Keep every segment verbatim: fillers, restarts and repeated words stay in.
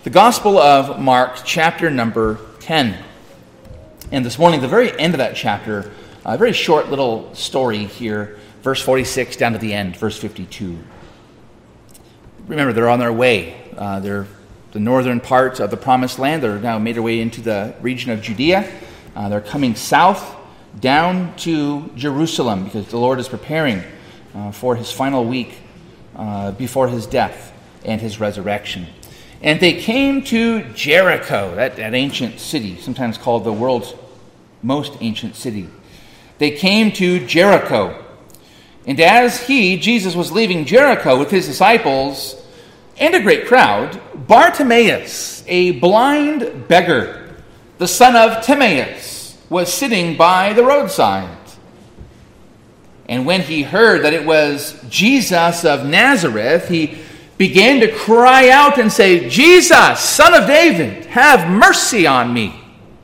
the Gospel of Mark, chapter number ten. And this morning, the very end of that chapter, a very short little story here, verse forty-six down to the end, verse fifty-two. Remember, they're on their way. Uh, they're the northern part of the Promised Land. They're now made their way into the region of Judea. Uh, they're coming south down to Jerusalem because the Lord is preparing uh, for his final week uh, before his death and his resurrection. And they came to Jericho, that, that ancient city, sometimes called the world's most ancient city. They came to Jericho. And as he, Jesus, was leaving Jericho with his disciples and a great crowd, Bartimaeus, a blind beggar, the son of Timaeus, was sitting by the roadside. And when he heard that it was Jesus of Nazareth, he began to cry out and say, "Jesus, Son of David, have mercy on me."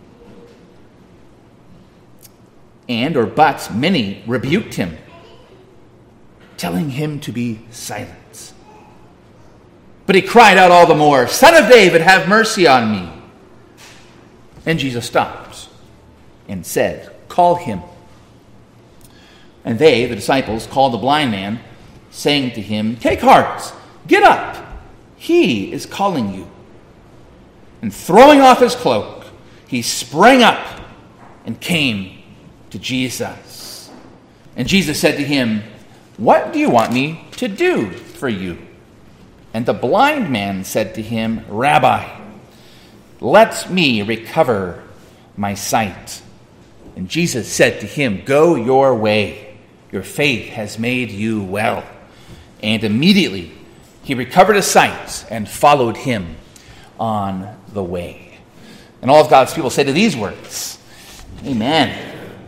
And, or but, many rebuked him, telling him to be silent. But he cried out all the more, "Son of David, have mercy on me." And Jesus stopped and said, "Call him." And they, the disciples, called the blind man, saying to him, "Take heart, get up, he is calling you." And throwing off his cloak, he sprang up and came to Jesus. And Jesus said to him, "What do you want me to do for you?" And the blind man said to him, "Rabbi, let me recover my sight." And Jesus said to him, "Go your way, your faith has made you well." And immediately he recovered his sight and followed him on the way. And all of God's people say to these words, Amen.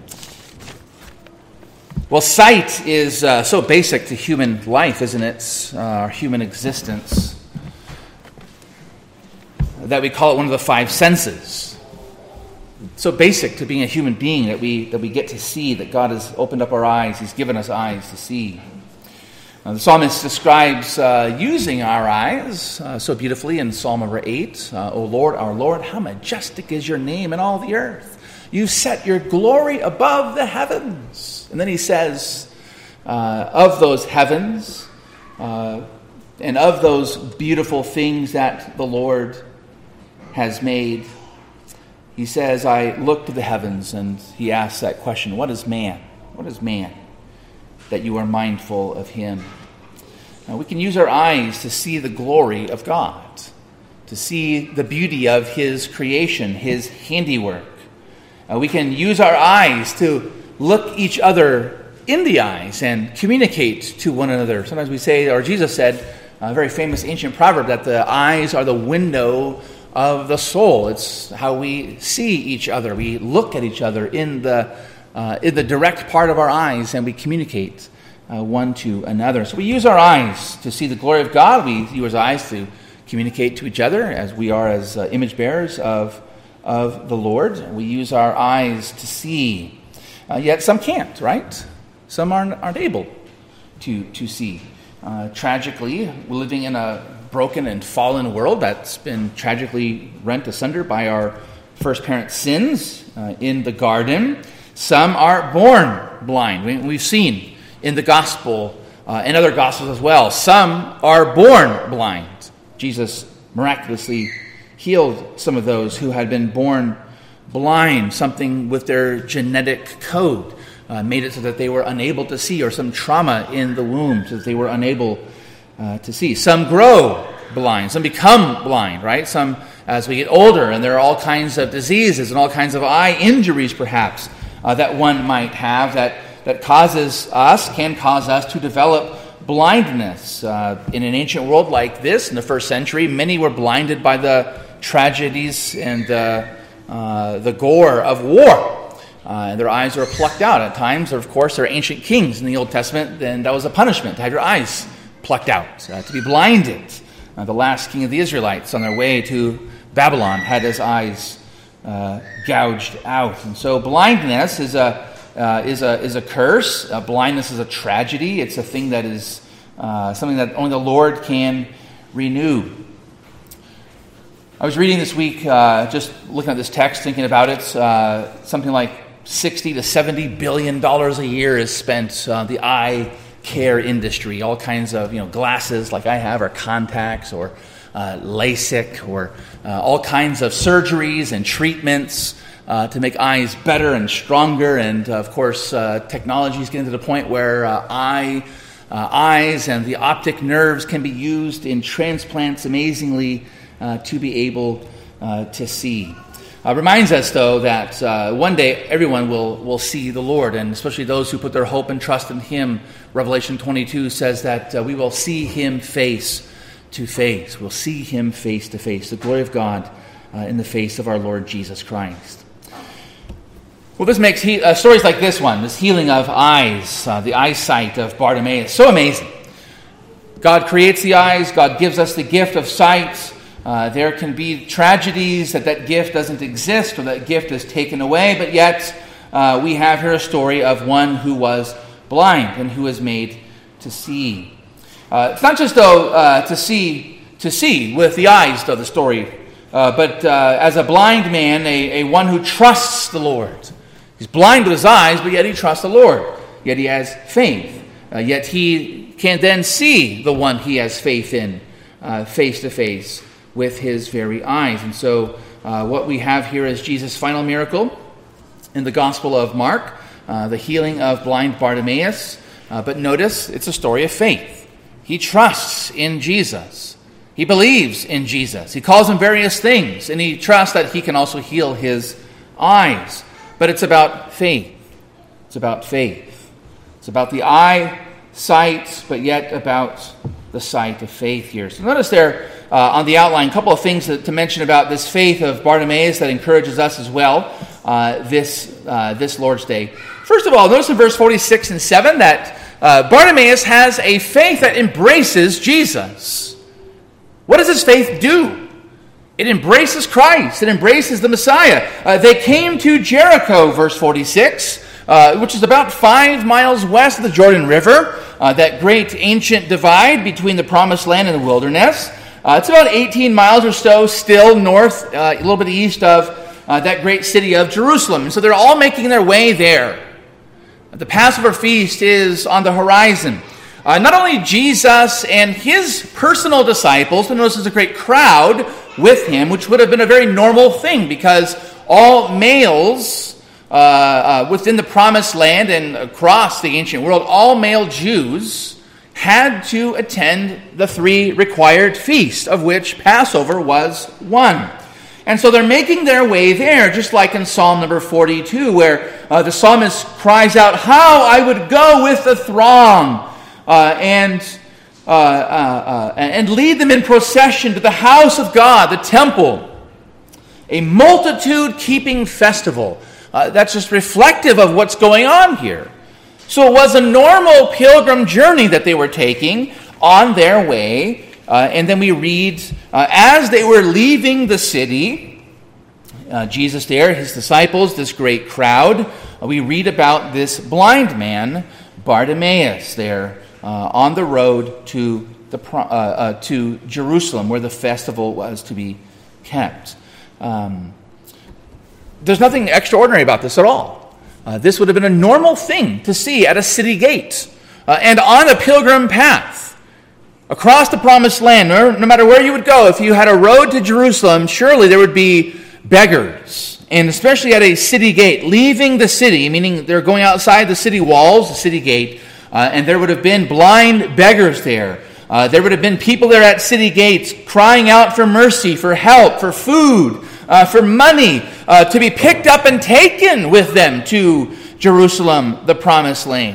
Well, sight is uh, so basic to human life, isn't it? Uh, our human existence, that we call it one of the five senses. So basic to being a human being that we that we get to see, that God has opened up our eyes. He's given us eyes to see. Uh, the psalmist describes uh, using our eyes uh, so beautifully in Psalm number eight. Uh, "O Lord, our Lord, how majestic is your name in all the earth. You've set your glory above the heavens." And then he says, uh, of those heavens uh, and of those beautiful things that the Lord has made, he says, "I look to the heavens," and he asks that question, what is man? What is man that you are mindful of him? Now, we can use our eyes to see the glory of God, to see the beauty of his creation, his handiwork. Uh, we can use our eyes to look each other in the eyes and communicate to one another. Sometimes we say, or Jesus said, a very famous ancient proverb, that the eyes are the window of the soul. It's how we see each other. We look at each other in the uh, in the direct part of our eyes, and we communicate uh, one to another. So we use our eyes to see the glory of God. We use our eyes to communicate to each other, as we are as uh, image bearers of of the Lord. We use our eyes to see. Uh, yet some can't, right? Some aren't, aren't able to, to see. Uh, tragically, we're living in a broken and fallen world that's been tragically rent asunder by our first parents' sins uh, in the garden. Some are born blind. We, we've seen in the gospel uh, and other gospels as well. Some are born blind. Jesus miraculously healed some of those who had been born blind, something with their genetic code uh, made it so that they were unable to see, or some trauma in the womb so that they were unable uh, to see. Some grow blind, some become blind, right? Some, as we get older, and there are all kinds of diseases and all kinds of eye injuries, perhaps, uh, that one might have that, that causes us, can cause us to develop blindness. Uh, in an ancient world like this, in the first century, many were blinded by the tragedies and the Uh, the gore of war. Uh, and their eyes were plucked out. At times, of course, there are ancient kings in the Old Testament, and that was a punishment, to have your eyes plucked out, uh, to be blinded. Uh, the last king of the Israelites, on their way to Babylon, had his eyes uh, gouged out. And so blindness is a uh, is a is a curse. Uh, blindness is a tragedy. It's a thing that is uh, something that only the Lord can renew. I was reading this week, uh, just looking at this text, thinking about it, uh, something like sixty to seventy billion dollars a year is spent on uh, the eye care industry. All kinds of, you know, glasses like I have, or contacts, or uh, LASIK, or uh, all kinds of surgeries and treatments uh, to make eyes better and stronger. And uh, of course, uh, technology is getting to the point where uh, eye, uh, eyes and the optic nerves can be used in transplants amazingly uh, to be able uh, to see. Uh, reminds us, though, that uh, one day everyone will, will see the Lord, and especially those who put their hope and trust in Him. Revelation twenty-two says that uh, we will see Him face to face. We'll see Him face to face, the glory of God uh, in the face of our Lord Jesus Christ. Well, this makes he- uh, stories like this one, this healing of eyes, uh, the eyesight of Bartimaeus, so amazing. God creates the eyes. God gives us the gift of sight. Uh, there can be tragedies that that gift doesn't exist, or that gift is taken away, but yet uh, we have here a story of one who was blind and who is made to see. Uh, it's not just, though, uh, to see to see with the eyes, though, the story, uh, but uh, as a blind man, a, a one who trusts the Lord. He's blind with his eyes, but yet he trusts the Lord. Yet he has faith. Uh, yet he can then see the one he has faith in uh, face to face with his very eyes. And so uh, what we have here is Jesus' final miracle in the Gospel of Mark, uh, the healing of blind Bartimaeus. Uh, but notice, it's a story of faith. He trusts in Jesus. He believes in Jesus. He calls him various things, and he trusts that he can also heal his eyes. But it's about faith. It's about faith. It's about the eye sight, but yet about the sight of faith here. So notice there uh, on the outline a couple of things to, to mention about this faith of Bartimaeus that encourages us as well uh, this uh, this Lord's Day. First of all, notice in verse forty-six and seven that uh, Bartimaeus has a faith that embraces Jesus. What does his faith do? It embraces Christ. It embraces the Messiah. Uh, they came to Jericho, verse forty-six, uh, which is about five miles west of the Jordan River, uh, that great ancient divide between the Promised Land and the wilderness. Uh, it's about eighteen miles or so still north, uh, a little bit east of uh, that great city of Jerusalem. And so they're all making their way there. The Passover feast is on the horizon. Uh, not only Jesus and his personal disciples, but notice there's a great crowd with him, which would have been a very normal thing because all males uh, uh, within the Promised Land and across the ancient world, all male Jews had to attend the three required feasts, of which Passover was one. And so they're making their way there, just like in Psalm number forty-two, where uh, the psalmist cries out, "How I would go with the throng uh, and uh, uh, uh, and lead them in procession to the house of God, the temple, a multitude-keeping festival." Uh, that's just reflective of what's going on here. So it was a normal pilgrim journey that they were taking on their way. Uh, and then we read, uh, as they were leaving the city, uh, Jesus there, his disciples, this great crowd, uh, we read about this blind man, Bartimaeus, there uh, on the road to the uh, uh, to Jerusalem, where the festival was to be kept. Um, there's nothing extraordinary about this at all. Uh, this would have been a normal thing to see at a city gate uh, and on a pilgrim path. Across the Promised Land, no, no matter where you would go, if you had a road to Jerusalem, surely there would be beggars, and especially at a city gate, leaving the city, meaning they're going outside the city walls, the city gate, uh, and there would have been blind beggars there. Uh, there would have been people there at city gates crying out for mercy, for help, for food, uh, for money, uh, to be picked up and taken with them to Jerusalem, the Promised Land.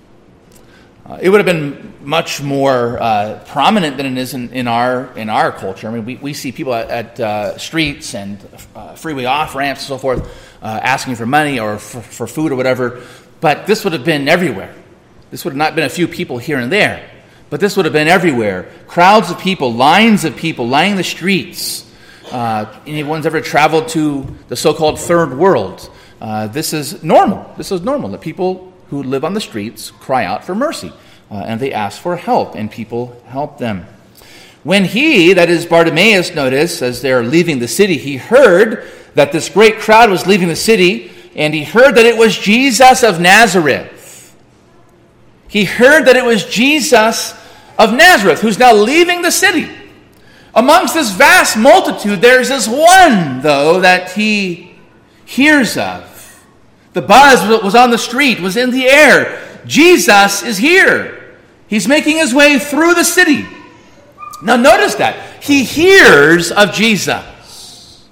Uh, it would have been much more uh, prominent than it is in, in our in our culture. I mean, we, we see people at, at uh, streets and uh, freeway off-ramps and so forth uh, asking for money or for, for food or whatever, but this would have been everywhere. This would have not been a few people here and there, but this would have been everywhere. Crowds of people, lines of people lining the streets. Uh, anyone's ever traveled to the so-called third world, uh, this is normal. This is normal, that people who live on the streets cry out for mercy. Uh, and they ask for help, and people help them. When he, that is Bartimaeus, notice, as they're leaving the city, he heard that this great crowd was leaving the city, and he heard that it was Jesus of Nazareth. He heard that it was Jesus of Nazareth, who's now leaving the city. Amongst this vast multitude, there's this one, though, that he hears of. The buzz was on the street, was in the air. Jesus is here. He's making his way through the city. Now notice that. He hears of Jesus.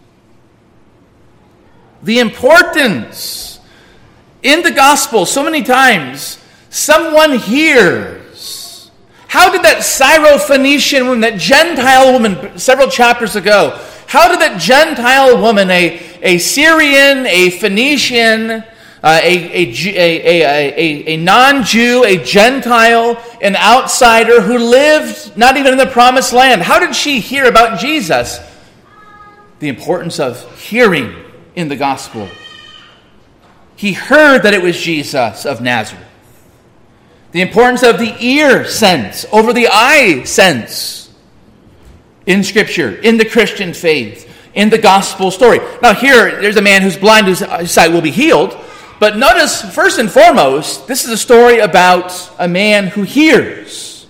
The importance in the gospel, so many times, someone hears. How did that Syrophoenician woman, that Gentile woman, several chapters ago, how did that Gentile woman, a, a Syrian, a Phoenician, Uh, a, a, a, a, a non-Jew, a Gentile, an outsider who lived not even in the promised land. How did she hear about Jesus? The importance of hearing in the gospel. He heard that it was Jesus of Nazareth. The importance of the ear sense over the eye sense in Scripture, in the Christian faith, in the gospel story. Now here, there's a man who's blind, whose sight will be healed. But notice, first and foremost, this is a story about a man who hears.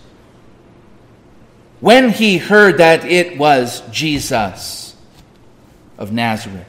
When he heard that it was Jesus of Nazareth.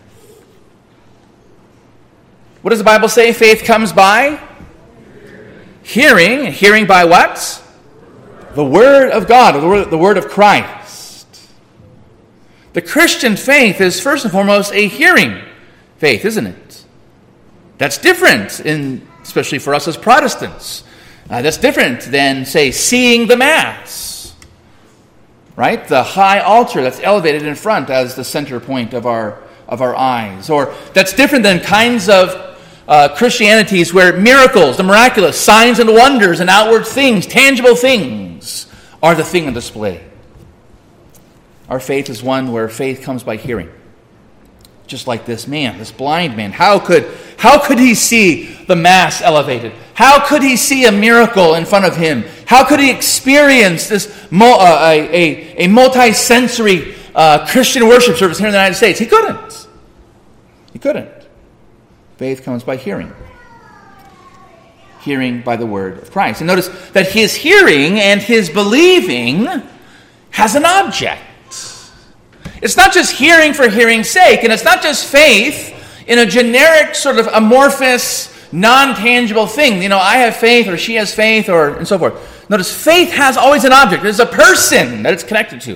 What does the Bible say faith comes by? Hearing. Hearing by what? The Word of God, or the Word, the Word of Christ. The Christian faith is first and foremost a hearing faith, isn't it? That's different, in, especially for us as Protestants. Uh, that's different than, say, seeing the Mass. Right? The high altar that's elevated in front as the center point of our, of our eyes. Or that's different than kinds of uh, Christianities where miracles, the miraculous, signs and wonders and outward things, tangible things, are the thing on display. Our faith is one where faith comes by hearing. Just like this man, this blind man. How could, how could he see the Mass elevated? How could he see a miracle in front of him? How could he experience this uh, a, a, a multi-sensory uh, Christian worship service here in the United States? He couldn't. He couldn't. Faith comes by hearing. Hearing by the word of Christ. And notice that his hearing and his believing has an object. It's not just hearing for hearing's sake, and it's not just faith in a generic sort of amorphous, non-tangible thing. You know, I have faith, or she has faith, or and so forth. Notice, faith has always an object. There's a person that it's connected to.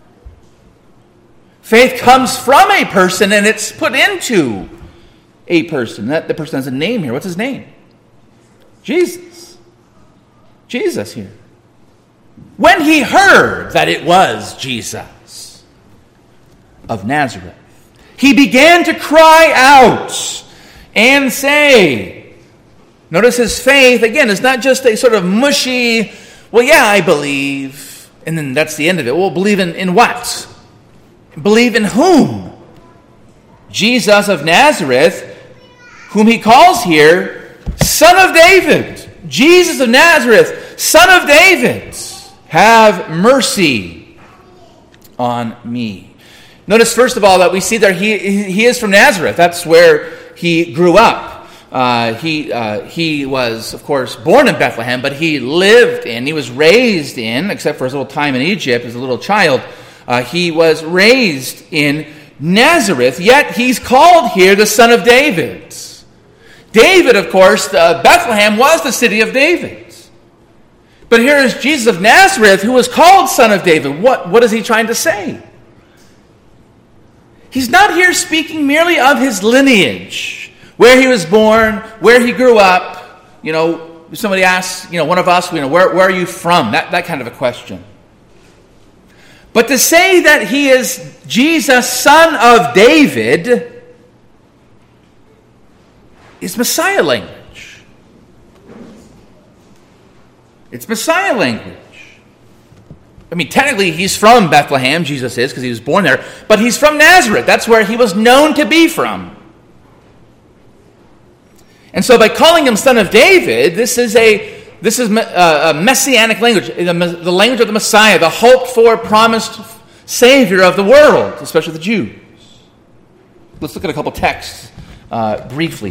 Faith comes from a person, and it's put into a person. That the person has a name here. What's his name? Jesus. Jesus here. When he heard that it was Jesus of Nazareth, he began to cry out and say, notice his faith, again, is not just a sort of mushy, well, yeah, I believe, and then that's the end of it. Well, believe in, in what? Believe in whom? Jesus of Nazareth, whom he calls here, Son of David. Jesus of Nazareth, Son of David, have mercy on me. Notice, first of all, that we see that he, he is from Nazareth. That's where he grew up. Uh, he, uh, he was, of course, born in Bethlehem, but he lived in, he was raised in, except for his little time in Egypt as a little child, uh, he was raised in Nazareth, yet he's called here the Son of David. David, of course, uh, Bethlehem was the city of David. But here is Jesus of Nazareth, who was called Son of David. What, what is he trying to say? He's not here speaking merely of his lineage, where he was born, where he grew up. You know, somebody asks, you know, one of us, you know, where, where are you from? That, that kind of a question. But to say that he is Jesus, Son of David, is Messiah language. It's Messiah language. I mean, technically, he's from Bethlehem, Jesus is, because he was born there, but he's from Nazareth. That's where he was known to be from. And so by calling him Son of David, this is a This is a messianic language, the language of the Messiah, the hoped-for, promised Savior of the world, especially the Jews. Let's look at a couple texts uh, briefly.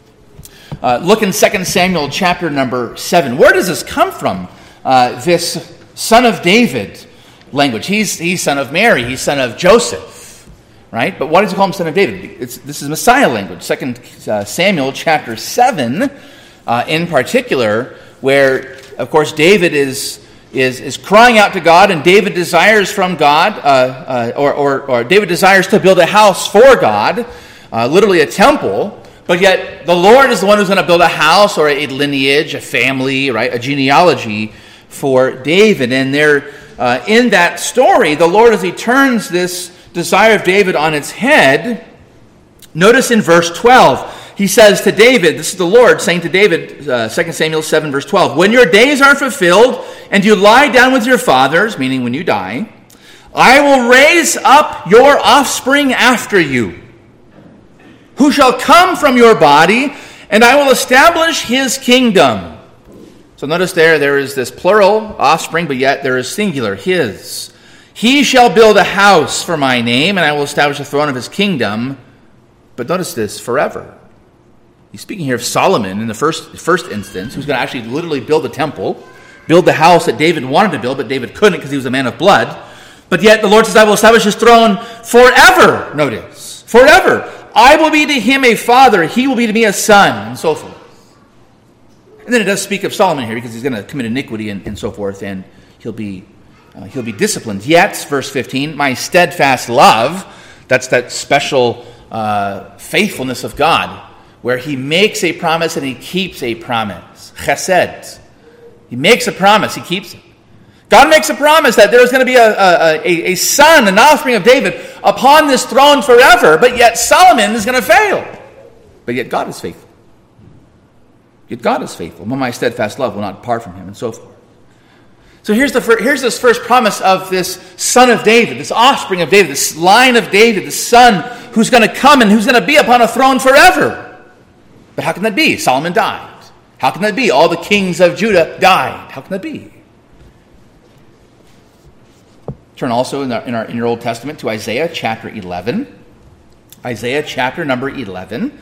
Uh, look in Second Samuel chapter number seven. Where does this come from, uh, this son of David language? He's, he's son of Mary, he's son of Joseph, right? But why does he call him son of David? It's, this is Messiah language. Second Samuel chapter seven, uh, in particular, where, of course, David is is is crying out to God, and David desires from God, uh, uh, or, or or David desires to build a house for God, uh, literally a temple. But yet, the Lord is the one who's going to build a house or a lineage, a family, right, a genealogy for David. And there, uh, in that story, the Lord, as He turns this desire of David on its head, notice in verse twelve. He says to David, this is the Lord saying to David, uh, Second Samuel seven, verse twelve, "When your days are fulfilled and you lie down with your fathers," meaning when you die, "I will raise up your offspring after you, who shall come from your body, and I will establish his kingdom." So notice there, there is this plural, offspring, but yet there is singular, his. "He shall build a house for my name, and I will establish the throne of his kingdom." But notice this, forever. He's speaking here of Solomon in the first, first instance, who's going to actually literally build a temple, build the house that David wanted to build, but David couldn't because he was a man of blood. But yet the Lord says, "I will establish his throne forever." Notice, forever. "I will be to him a father, he will be to me a son," and so forth. And then it does speak of Solomon here because he's going to commit iniquity and, and so forth, and he'll be uh, he'll be disciplined. "Yet," verse fifteen, "my steadfast love," that's that special uh, faithfulness of God, where He makes a promise and He keeps a promise. Chesed. He makes a promise, He keeps it. God makes a promise that there's going to be a, a, a, a son, an offspring of David, upon this throne forever, but yet Solomon is going to fail. But yet God is faithful. Yet God is faithful. "My steadfast love will not depart from him," and so forth. So here's the fir- here's this first promise of this son of David, this offspring of David, this line of David, this son who's going to come and who's going to be upon a throne forever. But how can that be? Solomon died. How can that be? All the kings of Judah died. How can that be? Turn also in, our, in, our, in your Old Testament to Isaiah chapter eleven. Isaiah chapter number eleven.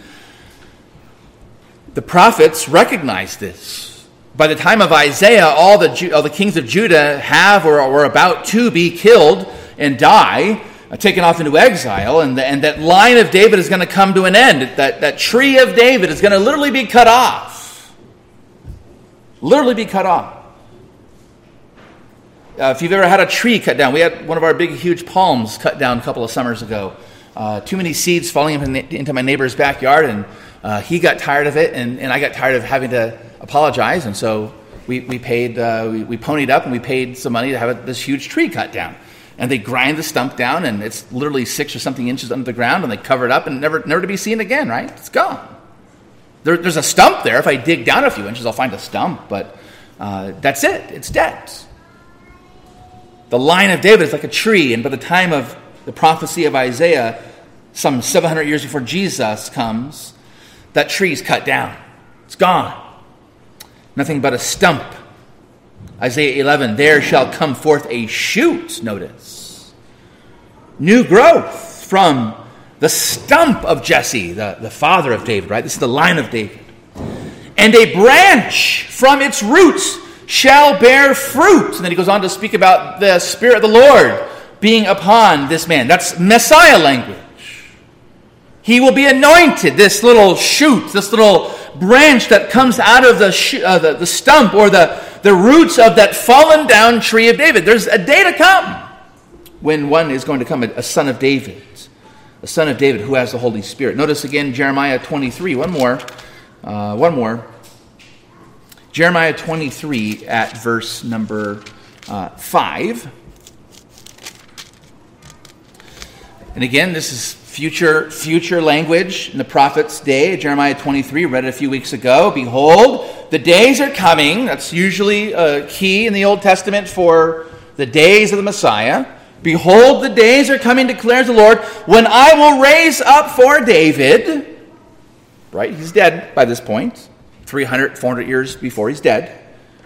The prophets recognize this. By the time of Isaiah, all the, Ju- all the kings of Judah have or are about to be killed and die, uh, taken off into exile, and, the, and that line of David is going to come to an end. That, that tree of David is going to literally be cut off. Literally be cut off. Uh, if you've ever had a tree cut down, we had one of our big, huge palms cut down a couple of summers ago. Uh, too many seeds falling into my neighbor's backyard, and uh, he got tired of it, and, and I got tired of having to apologize, and so we we paid, uh, we, we ponied up, and we paid some money to have a, this huge tree cut down. And they grind the stump down, and it's literally six or something inches under the ground, and they cover it up, and never never to be seen again, right? It's gone. There, there's a stump there. If I dig down a few inches, I'll find a stump, but uh, that's it. It's dead. The line of David is like a tree, and by the time of the prophecy of Isaiah, some seven hundred years before Jesus comes, that tree is cut down. It's gone. Nothing but a stump. Isaiah eleven, "There shall come forth a shoot," notice. New growth from the stump of Jesse, the, the father of David, right? This is the line of David. "And a branch from its roots shall bear fruit." And then he goes on to speak about the Spirit of the Lord being upon this man. That's Messiah language. He will be anointed, this little shoot, this little branch that comes out of the sh- uh, the, the stump or the, the roots of that fallen down tree of David. There's a day to come when one is going to come, a, a son of David, a son of David who has the Holy Spirit. Notice again Jeremiah twenty-three, one more, uh, one more. Jeremiah twenty-three at verse number uh, five. And again, this is future future language in the prophet's day. Jeremiah twenty-three, read it a few weeks ago. "Behold, the days are coming." That's usually a key in the Old Testament for the days of the Messiah. "Behold, the days are coming, declares the Lord, when I will raise up for David." Right? He's dead by this point. three hundred, four hundred years before he's dead.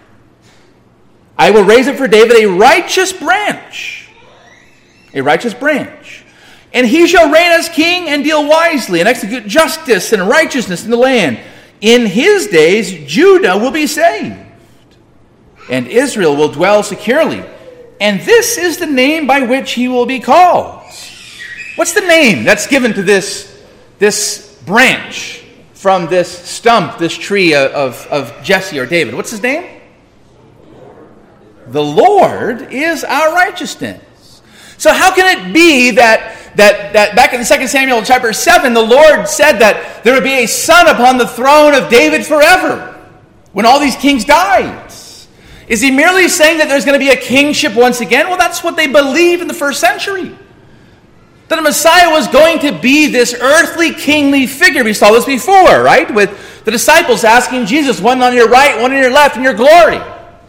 I will raise up for David a righteous branch. A righteous branch. And he shall reign as king and deal wisely and execute justice and righteousness in the land. In his days, Judah will be saved, and Israel will dwell securely. And this is the name by which he will be called. What's the name that's given to this, this branch from this stump, this tree of, of Jesse or David? What's his name? The Lord is our righteousness. So how can it be that, that, that back in Second Samuel chapter seven, the Lord said that there would be a son upon the throne of David forever when all these kings died? Is he merely saying that there's going to be a kingship once again? Well, that's what they believed in the first century. That the Messiah was going to be this earthly kingly figure. We saw this before, right? With the disciples asking Jesus, one on your right, one on your left, in your glory.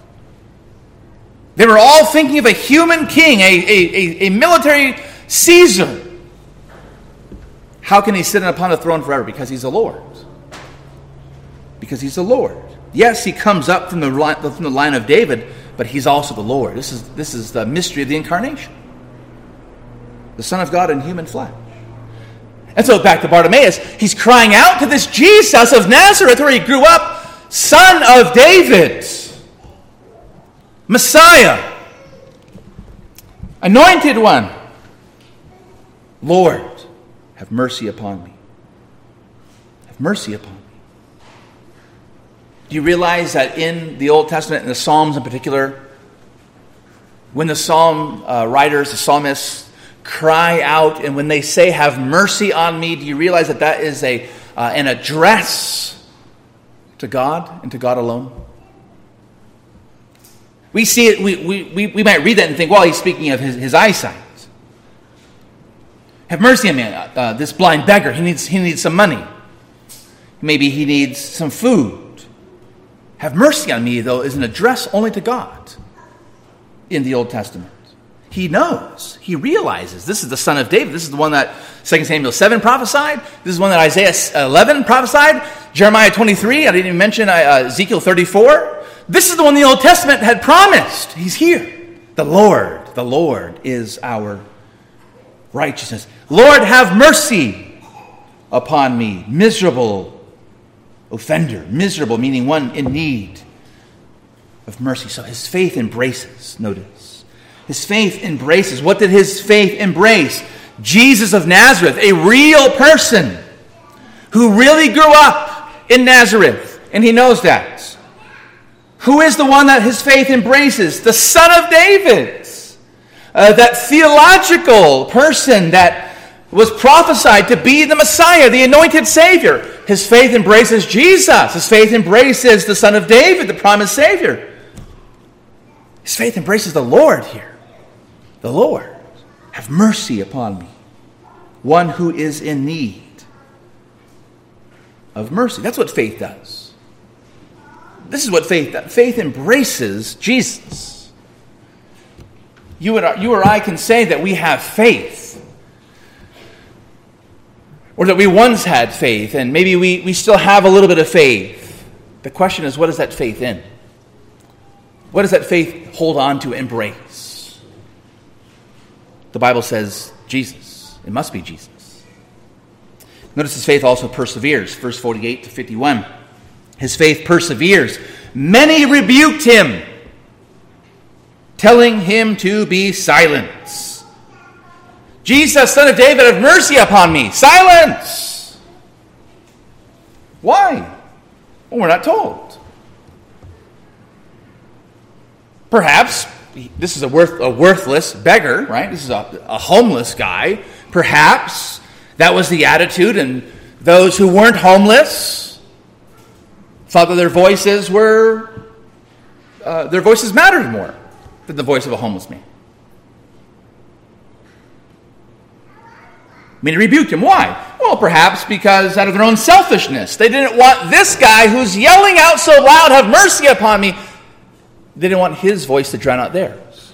They were all thinking of a human king, a, a, a, a military Caesar. How can he sit upon the throne forever? Because he's the Lord. Because he's the Lord. Yes, he comes up from the, from the line of David, but he's also the Lord. This is, this is the mystery of the incarnation. The Son of God in human flesh. And so back to Bartimaeus, he's crying out to this Jesus of Nazareth where he grew up, Son of David, Messiah, Anointed One. Lord, have mercy upon me. Have mercy upon me. Do you realize that in the Old Testament, in the Psalms in particular, when the psalm uh, writers, the psalmists, cry out, and when they say, have mercy on me, do you realize that that is a uh, an address to God and to God alone? We see it, we, we, we, we might read that and think, well, he's speaking of his, his eyesight. Have mercy on me, uh, this blind beggar, he needs, he needs some money. Maybe he needs some food. Have mercy on me, though, is an address only to God in the Old Testament. He knows, he realizes, this is the Son of David. This is the one that Second Samuel seven prophesied. This is one that Isaiah eleven prophesied. Jeremiah twenty-three, I didn't even mention uh, Ezekiel thirty-four. This is the one the Old Testament had promised. He's here. The Lord, the Lord is our righteousness. Lord, have mercy upon me, miserable offender. Miserable, meaning one in need of mercy. So his faith embraces, notice. His faith embraces. What did his faith embrace? Jesus of Nazareth, a real person who really grew up in Nazareth. And he knows that. Who is the one that his faith embraces? The Son of David. Uh, that theological person that was prophesied to be the Messiah, the anointed Savior. His faith embraces Jesus. His faith embraces the Son of David, the promised Savior. His faith embraces the Lord here. The Lord, have mercy upon me. One who is in need of mercy. That's what faith does. This is what faith does. Faith embraces Jesus. You and I, you or I can say that we have faith. Or that we once had faith, and maybe we, we still have a little bit of faith. The question is, what is that faith in? What does that faith hold on to, embrace? The Bible says Jesus. It must be Jesus. Notice his faith also perseveres. Verse forty-eight to fifty-one. His faith perseveres. Many rebuked him, telling him to be silent. Jesus, Son of David, have mercy upon me. Silence! Why? Well, we're not told. Perhaps this is a, worth, a worthless beggar, right? This is a, a homeless guy. Perhaps that was the attitude, and those who weren't homeless thought that their voices were, uh, their voices mattered more than the voice of a homeless man. I mean, he rebuked him. Why? Well, perhaps because out of their own selfishness. They didn't want this guy who's yelling out so loud, have mercy upon me. They didn't want his voice to drown out theirs.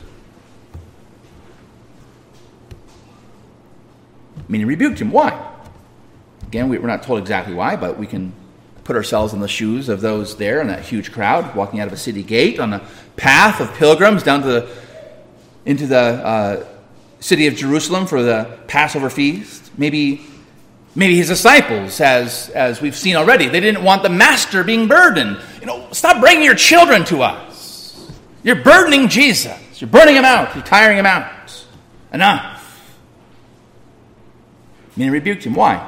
I mean, he rebuked him. Why? Again, we're not told exactly why, but we can put ourselves in the shoes of those there in that huge crowd walking out of a city gate on a path of pilgrims down to the, into the uh, city of Jerusalem for the Passover feast. Maybe maybe his disciples, as, as we've seen already, they didn't want the master being burdened. You know, stop bringing your children to us. You're burdening Jesus. You're burning him out. You're tiring him out. Enough. Many rebuked him. Why?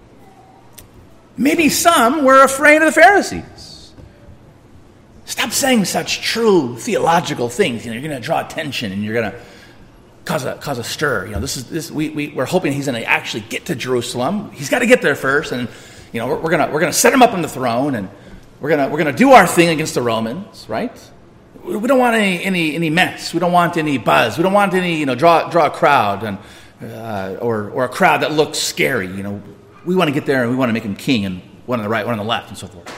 Maybe some were afraid of the Pharisees. Stop saying such true theological things. You know, you're going to draw attention and you're going to cause a cause a stir. You know, this is this we, we we're hoping he's going to actually get to Jerusalem. He's got to get there first, and you know, we're, we're gonna we're gonna set him up on the throne, and we're gonna we're gonna do our thing against the Romans, right? We don't want any any any mess. We don't want any buzz. We don't want any you know draw draw a crowd and uh, or or a crowd that looks scary. You know, we want to get there and we want to make him king, and one on the right, one on the left, and so forth.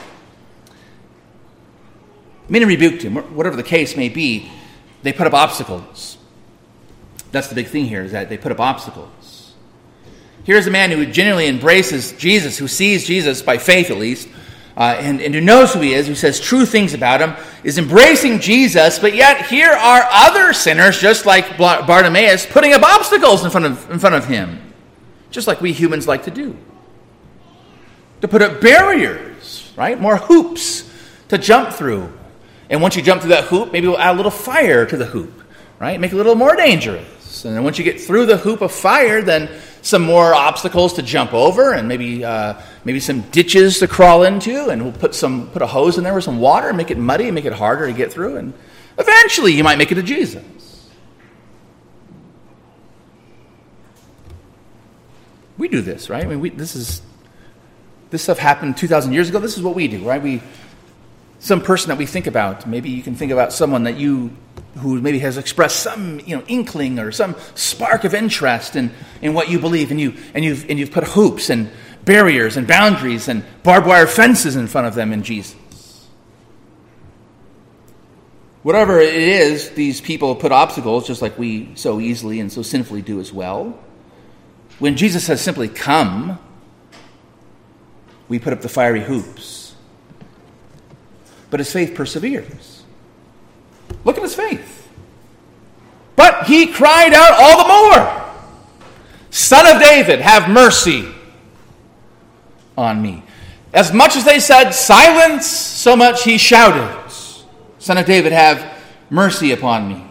Many rebuked him. Whatever the case may be, they put up obstacles. That's the big thing here, is that they put up obstacles. Here's a man who genuinely embraces Jesus, who sees Jesus by faith at least, uh, and, and who knows who he is, who says true things about him, is embracing Jesus, but yet here are other sinners, just like Bartimaeus, putting up obstacles in front of, in front of him, just like we humans like to do. To put up barriers, right? More hoops to jump through. And once you jump through that hoop, maybe we'll add a little fire to the hoop, right? Make it a little more dangerous. And then once you get through the hoop of fire, then some more obstacles to jump over, and maybe uh, maybe some ditches to crawl into, and we'll put some put a hose in there with some water, and make it muddy, and make it harder to get through, and eventually you might make it to Jesus. We do this, right? I mean, we, this is this stuff happened two thousand years ago. This is what we do, right? We some person that we think about. Maybe you can think about someone that you. Who maybe has expressed some, you know, inkling or some spark of interest in, in what you believe, and you and you've and you've put hoops and barriers and boundaries and barbed wire fences in front of them in Jesus. Whatever it is, these people put obstacles, just like we so easily and so sinfully do as well. When Jesus says simply "come," we put up the fiery hoops. But his faith perseveres. Look at his faith. But he cried out all the more, "Son of David, have mercy on me." As much as they said, "Silence," so much he shouted, "Son of David, have mercy upon me."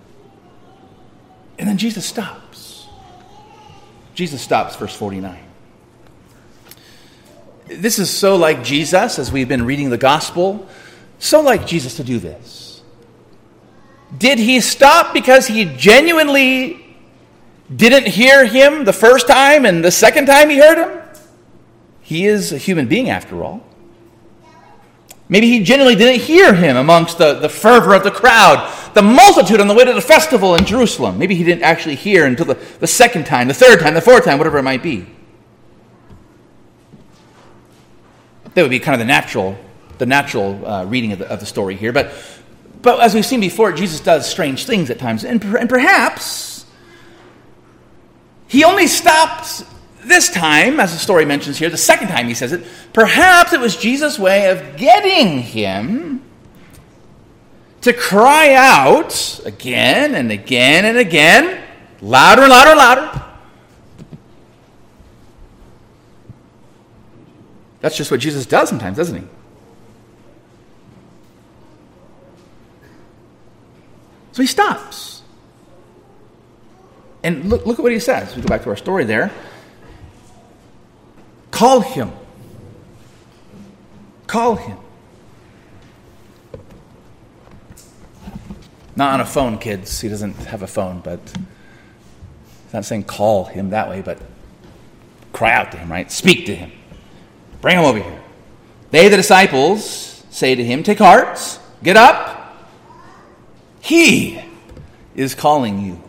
And then Jesus stops. Jesus stops, verse forty-nine. This is so like Jesus, as we've been reading the gospel, so like Jesus to do this. Did he stop because he genuinely didn't hear him the first time and the second time he heard him? He is a human being after all. Maybe he genuinely didn't hear him amongst the, the fervor of the crowd, the multitude on the way to the festival in Jerusalem. Maybe he didn't actually hear until the, the second time, the third time, the fourth time, whatever it might be. That would be kind of the natural, the natural uh, reading of the, of the story here. But But as we've seen before, Jesus does strange things at times. And, and perhaps he only stopped this time, as the story mentions here, the second time he says it. Perhaps it was Jesus' way of getting him to cry out again and again and again, louder and louder and louder. That's just what Jesus does sometimes, doesn't he? So he stops. And look, look at what he says. We go back to our story there. Call him. Call him. Not on a phone, kids. He doesn't have a phone, but he's not saying call him that way, but cry out to him, right? Speak to him. Bring him over here. They, the disciples, say to him, "Take heart, get up. He is calling you."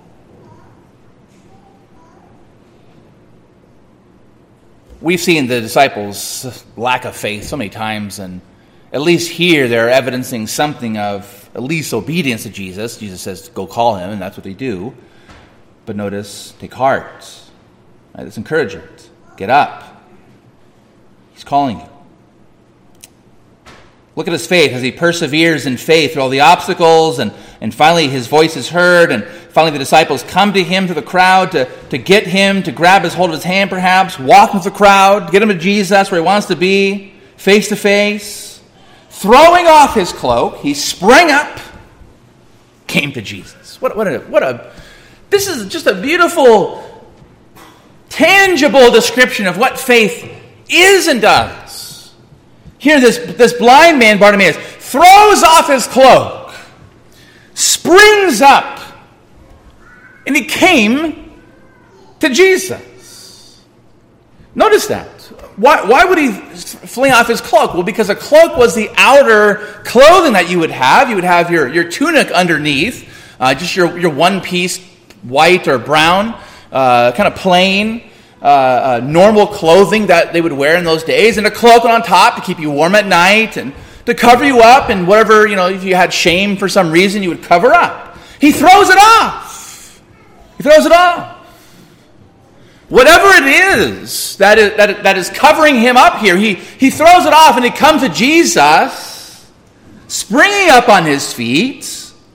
We've seen the disciples' lack of faith so many times, and at least here they're evidencing something of at least obedience to Jesus. Jesus says, "Go call him," and that's what they do. But notice, take heart. Right, that's encouragement. Get up. He's calling you. Look at his faith as he perseveres in faith through all the obstacles, and, and finally his voice is heard, and finally the disciples come to him through the crowd to, to get him, to grab his hold of his hand perhaps, walk with the crowd, get him to Jesus where he wants to be, face to face. Throwing off his cloak, he sprang up, came to Jesus. What, what a, what a, this is just a beautiful, tangible description of what faith is and does. Here, this, this blind man, Bartimaeus, throws off his cloak, springs up, and he came to Jesus. Notice that. Why, why would he fling off his cloak? Well, because a cloak was the outer clothing that you would have. You would have your, your tunic underneath, uh, just your, your one-piece white or brown, uh, kind of plain, Uh, uh, normal clothing that they would wear in those days, and a cloak on top to keep you warm at night and to cover you up, and whatever, you know, if you had shame for some reason, you would cover up. He throws it off. He throws it off. Whatever it is that is, that, that is covering him up here, he, he throws it off, and he comes to Jesus, springing up on his feet,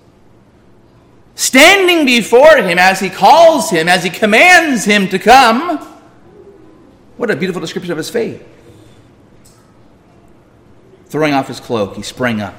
standing before him as he calls him, as he commands him to come. What a beautiful description of his faith. Throwing off his cloak, he sprang up,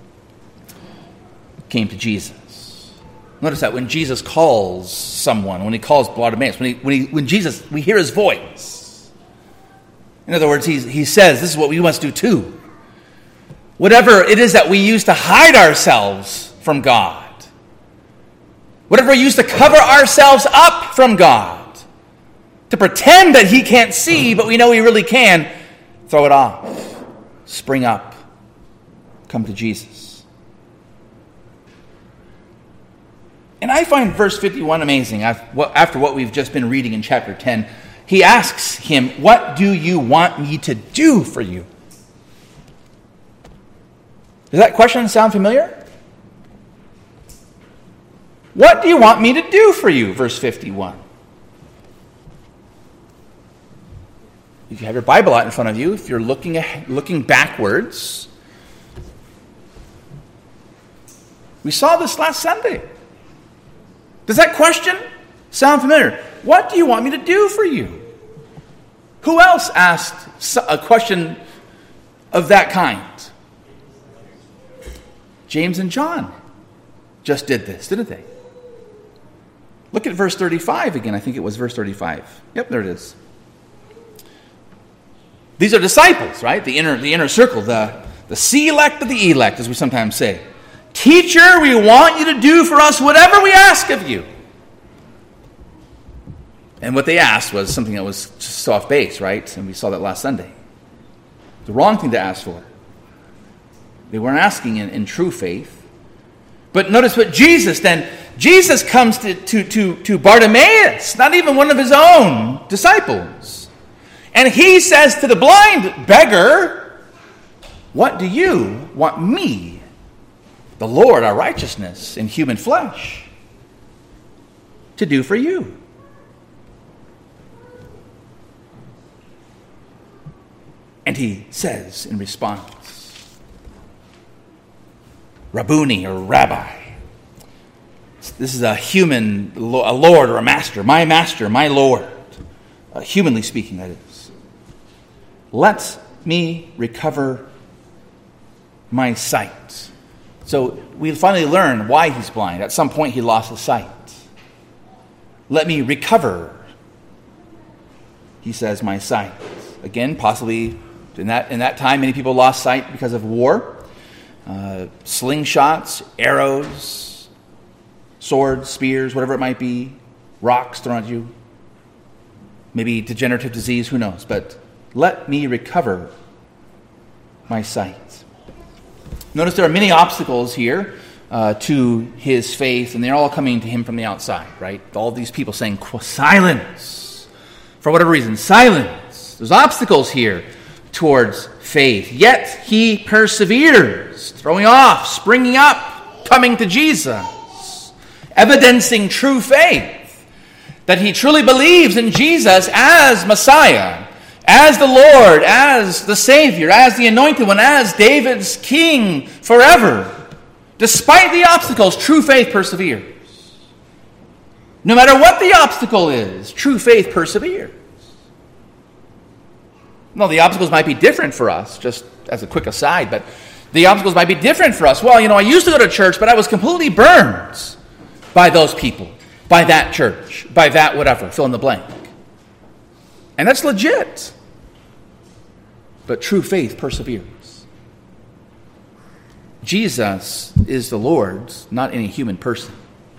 came to Jesus. Notice that when Jesus calls someone, when he calls Bartimaeus, when, he, when, he, when Jesus, we hear his voice. In other words, he's, he says, this is what we must do too. Whatever it is that we use to hide ourselves from God, whatever we use to cover ourselves up from God, to pretend that he can't see, but we know he really can, throw it off. Spring up. Come to Jesus. And I find verse fifty-one amazing. After what we've just been reading in chapter ten, he asks him, what do you want me to do for you? Does that question sound familiar? What do you want me to do for you? Verse fifty-one. If you have your Bible out in front of you, if you're looking ahead, looking backwards, we saw this last Sunday. Does that question sound familiar? What do you want me to do for you? Who else asked a question of that kind? James and John just did this, didn't they? Look at verse thirty-five again. I think it was verse thirty-five. Yep, there it is. These are disciples, right? The inner, the inner circle, the, the select of the elect, as we sometimes say. Teacher, we want you to do for us whatever we ask of you. And what they asked was something that was just off base, right? And we saw that last Sunday. The wrong thing to ask for. They weren't asking in, in true faith. But notice what Jesus then, Jesus comes to, to, to, to Bartimaeus, not even one of his own disciples. And he says to the blind beggar, what do you want me, the Lord, our righteousness in human flesh, to do for you? And he says in response, Rabboni, or Rabbi. This is a human, a Lord or a master, my master, my Lord. Uh, humanly speaking, that is. Let me recover my sight. So we finally learn why he's blind. At some point he lost his sight. Let me recover, he says, my sight. Again, possibly in that in that time, many people lost sight because of war. Uh, slingshots, arrows, swords, spears, whatever it might be, rocks thrown at you. Maybe degenerative disease, who knows. But let me recover my sight. Notice there are many obstacles here uh, to his faith, and they're all coming to him from the outside, right? All these people saying, silence. For whatever reason, silence. There's obstacles here towards faith. Yet he perseveres, throwing off, springing up, coming to Jesus, evidencing true faith, that he truly believes in Jesus as Messiah, as the Lord, as the Savior, as the Anointed One, as David's King forever. Despite the obstacles, true faith perseveres. No matter what the obstacle is, true faith perseveres. Well, the obstacles might be different for us, just as a quick aside, but the obstacles might be different for us. Well, you know, I used to go to church, but I was completely burned by those people, by that church, by that whatever, fill in the blank. And that's legit. But true faith perseveres. Jesus is the Lord, not any human person.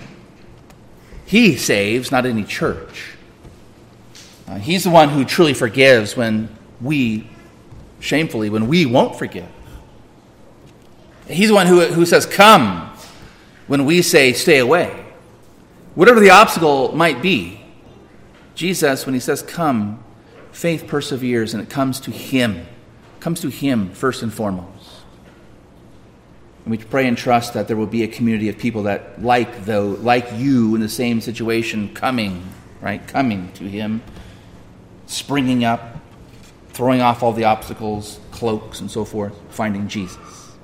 He saves, not any church. Uh, he's the one who truly forgives when we, shamefully, when we won't forgive. He's the one who, who says, come, when we say, stay away. Whatever the obstacle might be, Jesus, when he says, come, faith perseveres, and it comes to him. It comes to him first and foremost. And we pray and trust that there will be a community of people that, like though, like you in the same situation, coming, right, coming to him, springing up, throwing off all the obstacles, cloaks, and so forth, finding Jesus.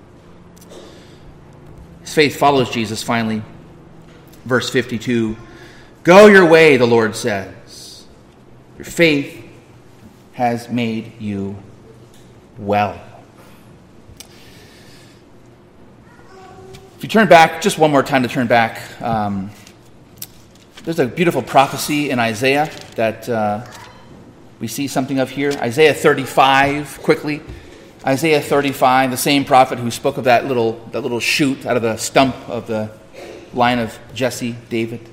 His faith follows Jesus, finally. Verse fifty-two, go your way, the Lord says. Your faith has made you well. If you turn back, just one more time to turn back, um, there's a beautiful prophecy in Isaiah that uh, we see something of here. Isaiah thirty-five, quickly. Isaiah thirty-five, the same prophet who spoke of that little that little shoot out of the stump of the line of Jesse, David.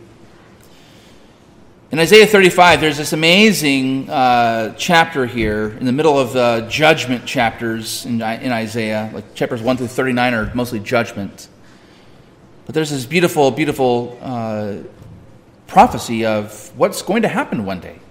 In Isaiah thirty-five, there's this amazing uh, chapter here in the middle of the judgment chapters in, in Isaiah. Like chapters one through thirty-nine are mostly judgment. But there's this beautiful, beautiful uh, prophecy of what's going to happen one day.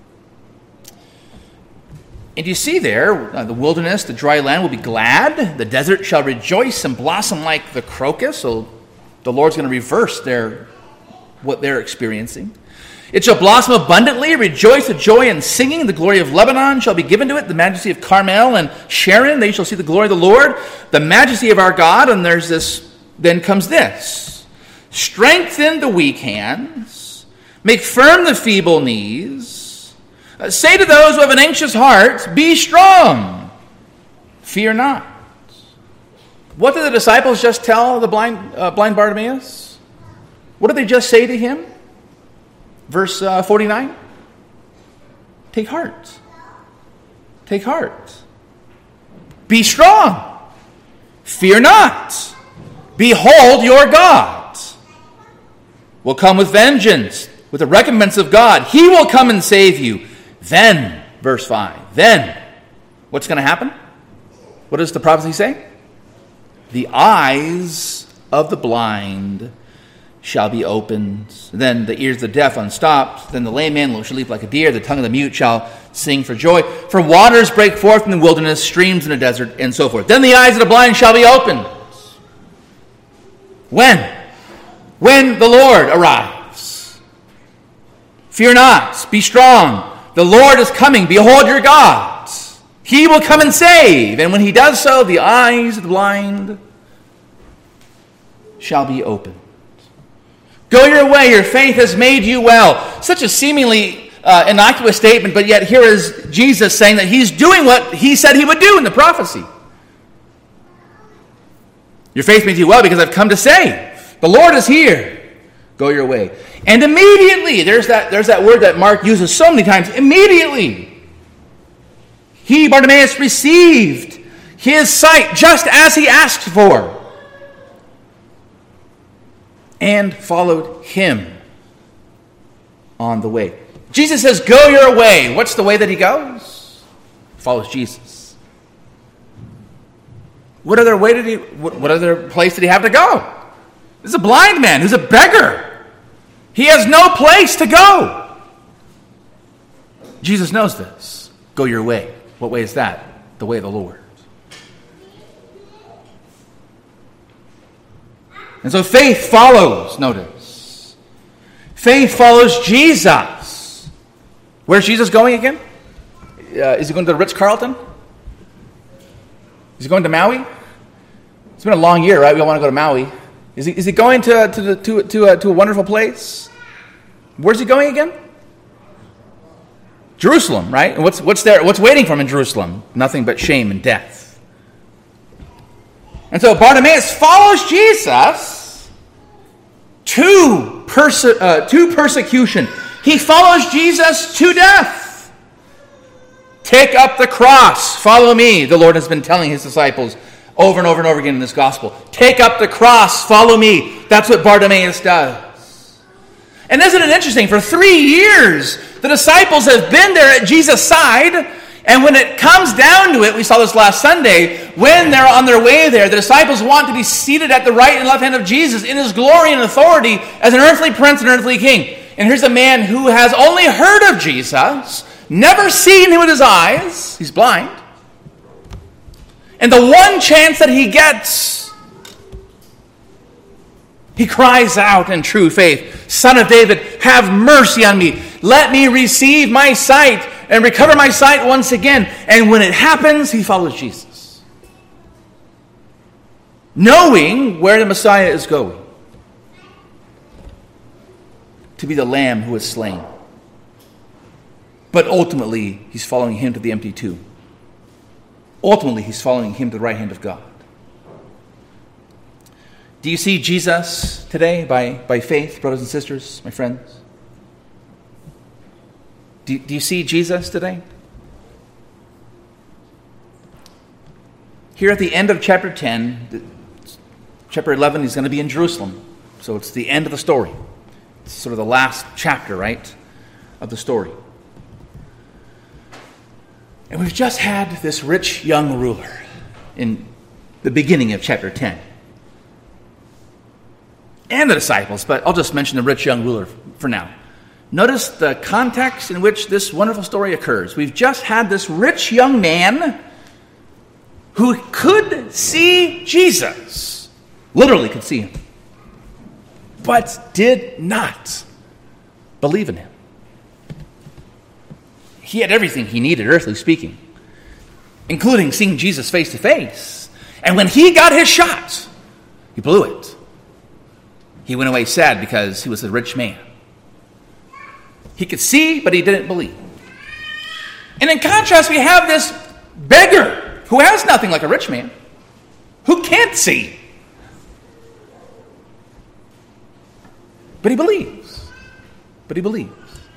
And you see there, uh, the wilderness, the dry land will be glad. The desert shall rejoice and blossom like the crocus. So the Lord's going to reverse their what they're experiencing. It shall blossom abundantly, rejoice with joy and singing. The glory of Lebanon shall be given to it, the majesty of Carmel and Sharon. They shall see the glory of the Lord, the majesty of our God. And there's this, then comes this. Strengthen the weak hands, make firm the feeble knees. Uh, say to those who have an anxious heart, be strong, fear not. What did the disciples just tell the blind, uh, blind Bartimaeus? What did they just say to him? Verse uh, forty-nine. Take heart. Take heart. Be strong. Fear not. Behold, your God will come with vengeance, with the recompense of God. He will come and save you. Then, verse five, then, what's going to happen? What does the prophecy say? The eyes of the blind shall be opened. Then the ears of the deaf unstopped. Then the lame man shall leap like a deer. The tongue of the mute shall sing for joy. For waters break forth in the wilderness, streams in the desert, and so forth. Then the eyes of the blind shall be opened. When? When the Lord arrives. Fear not. Be strong. The Lord is coming. Behold your God. He will come and save. And when he does so, the eyes of the blind shall be opened. Go your way. Your faith has made you well. Such a seemingly uh, innocuous statement, but yet here is Jesus saying that he's doing what he said he would do in the prophecy. Your faith made you well because I've come to save. The Lord is here. Go your way. And immediately, there's that, there's that word that Mark uses so many times. Immediately, he, Bartimaeus, received his sight just as he asked for and followed him on the way. Jesus says, go your way. What's the way that he goes? Follows Jesus. What other way did he, what, what other place did he have to go? This is a blind man who's a beggar. He has no place to go. Jesus knows this. Go your way. What way is that? The way of the Lord. And so faith follows, notice. Faith follows Jesus. Where's Jesus going again? uh, is he going to the Ritz-Carlton? Is he going to Maui? It's been a long year, right? We all want to go to Maui. Is he, is he going to, to, the, to, to, a, to a wonderful place? Where's he going again? Jerusalem, right? And what's, what's there? What's waiting for him in Jerusalem? Nothing but shame and death. And so Bartimaeus follows Jesus to, perse- uh, to persecution. He follows Jesus to death. Take up the cross. Follow me, the Lord has been telling his disciples over and over and over again in this gospel. Take up the cross. Follow me. That's what Bartimaeus does. And isn't it interesting? For three years, the disciples have been there at Jesus' side. And when it comes down to it, we saw this last Sunday, when they're on their way there, the disciples want to be seated at the right and left hand of Jesus in his glory and authority as an earthly prince and earthly king. And here's a man who has only heard of Jesus, never seen him with his eyes. He's blind. And the one chance that he gets, he cries out in true faith, Son of David, have mercy on me. Let me receive my sight and recover my sight once again. And when it happens, he follows Jesus, knowing where the Messiah is going, to be the Lamb who is slain. But ultimately, he's following him to the empty tomb. Ultimately, he's following him to the right hand of God. Do you see Jesus today by, by faith, brothers and sisters, my friends? Do, do you see Jesus today? Here at the end of chapter ten, chapter eleven, he's going to be in Jerusalem. So it's the end of the story. It's sort of the last chapter, right, of the story. And we've just had this rich young ruler in the beginning of chapter ten. And the disciples, but I'll just mention the rich young ruler for now. Notice the context in which this wonderful story occurs. We've just had this rich young man who could see Jesus, literally could see him, but did not believe in him. He had everything he needed, earthly speaking, including seeing Jesus face to face. And when he got his shot, he blew it. He went away sad because he was a rich man. He could see, but he didn't believe. And in contrast, we have this beggar who has nothing like a rich man, who can't see. But he believes. But he believes.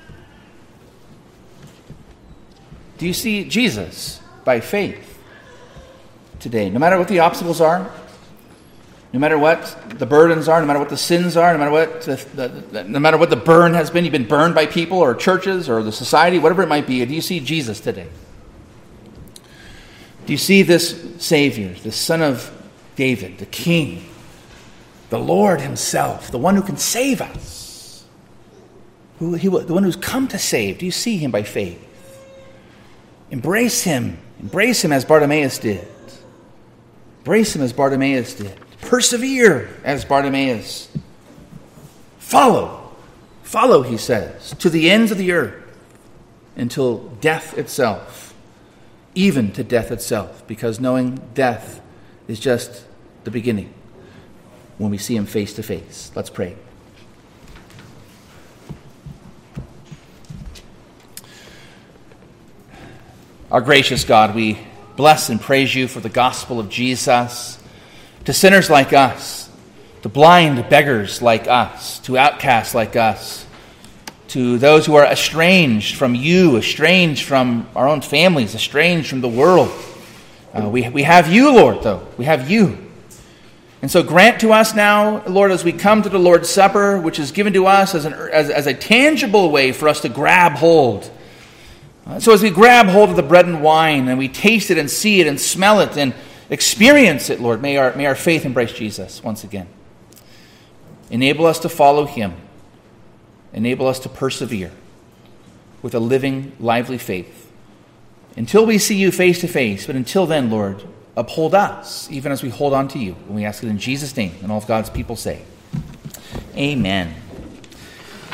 Do you see Jesus by faith today? No matter what the obstacles are, no matter what the burdens are, no matter what the sins are, no matter what the, the, the, no matter what the burn has been, you've been burned by people or churches or the society, whatever it might be, do you see Jesus today? Do you see this Savior, the Son of David, the King, the Lord himself, the one who can save us, who, he, the one who's come to save? Do you see him by faith? Embrace him. Embrace him as Bartimaeus did. Embrace him as Bartimaeus did. Persevere as Bartimaeus. Follow. Follow, he says, to the ends of the earth until death itself, even to death itself, because knowing death is just the beginning when we see him face to face. Let's pray. Our gracious God, we bless and praise you for the gospel of Jesus to sinners like us, to blind beggars like us, to outcasts like us, to those who are estranged from you, estranged from our own families, estranged from the world. Uh, we, we have you, Lord, though. We have you. And so grant to us now, Lord, as we come to the Lord's Supper, which is given to us as, an, as, as a tangible way for us to grab hold. Uh, so as we grab hold of the bread and wine, and we taste it and see it and smell it and experience it, Lord, may our, may our faith embrace Jesus once again. Enable us to follow him. Enable us to persevere with a living, lively faith until we see you face to face. But until then, Lord, uphold us, even as we hold on to you. And we ask it in Jesus' name, and all of God's people say, amen.